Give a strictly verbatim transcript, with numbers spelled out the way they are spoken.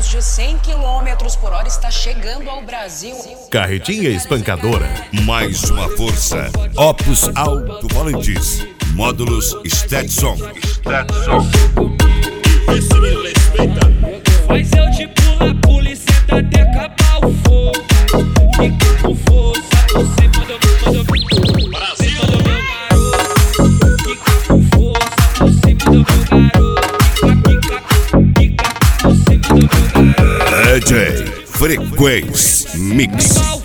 ventos de cem quilômetros por hora está chegando ao Brasil. Carretinha espancadora. Mais uma força. Opus Alto-Falantes. Módulos Stetson. Stetson. Esse me respeita. Faz eu de pula, pula e senta até acabar o fogo. Fica com força, você mandou, mandou, Brasil. mandou meu garoto. Fica com força, você mandou meu garoto. Fica, fica, fica, você mandou meu garoto. D J Frequência Mix.